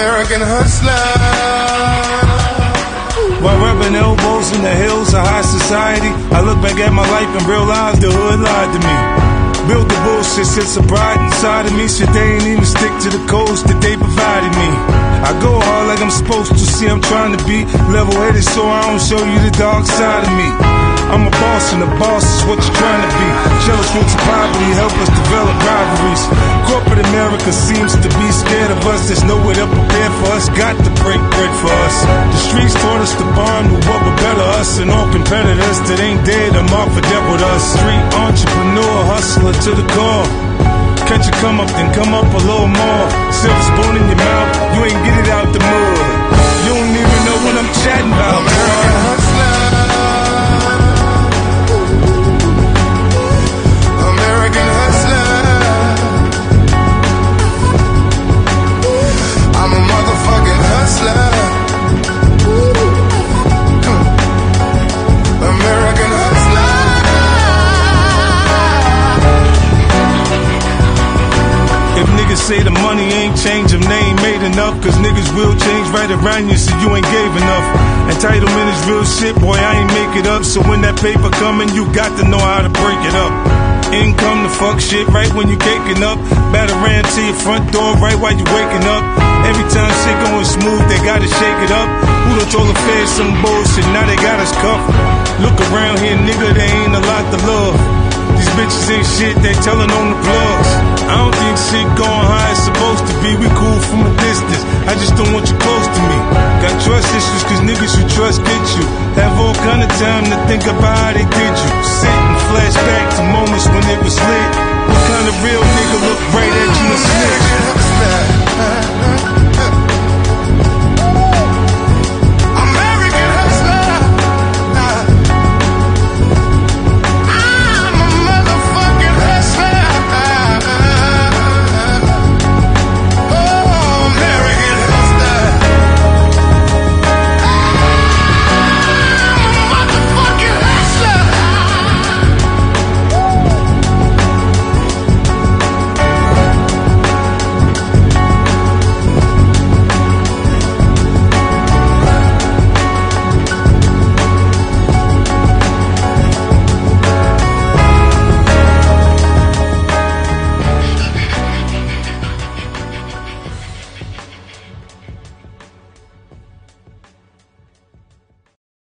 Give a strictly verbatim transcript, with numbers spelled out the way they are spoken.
American hustler. While rubbing elbows in the hills of high society, I look back at my life and realize the hood lied to me. Built the bullshit, sense of pride inside of me. Shit, they ain't even stick to the codes that they provided me. I go hard like I'm supposed to, see I'm trying to be level-headed so I don't show you the dark side of me. I'm a boss and the boss is what you're trying to be. Jealous roots of poverty help us develop rivalries. Corporate America seems to be scared of us. There's nowhere to prepare for us, got to break bread for us. The streets taught us to bond with what would better us, and all competitors that ain't dead are marked for death with us. Street entrepreneur, hustler to the core. Catch you come up, then come up a little more. Silver spoon in your mouth, you ain't get it out the mud. You don't even know what I'm chatting about. American hustler. American hustler. I'm a motherfucking hustler. American hustler. If niggas say the money ain't changed, them they ain't made enough. Cause niggas will change right around you, so you ain't gave enough. Entitlement is real shit, boy, I ain't make it up. So when that paper coming, you got to know how to break it up. Income to fuck shit right when you caking up. Batter ran to your front door right while you waking up. Every time shit going smooth, they gotta shake it up. Who done told the feds some bullshit, now they got us cuffed. Look around here, nigga, there ain't a lot to love. These bitches ain't shit, they tellin' on the plugs. I don't think shit going how it's supposed to be. We cool from a distance, I just don't want you close to me. Got trust issues cause niggas you trust get you. Have all kind of time to think about how they did you. Sit and flash back to moments when it was lit.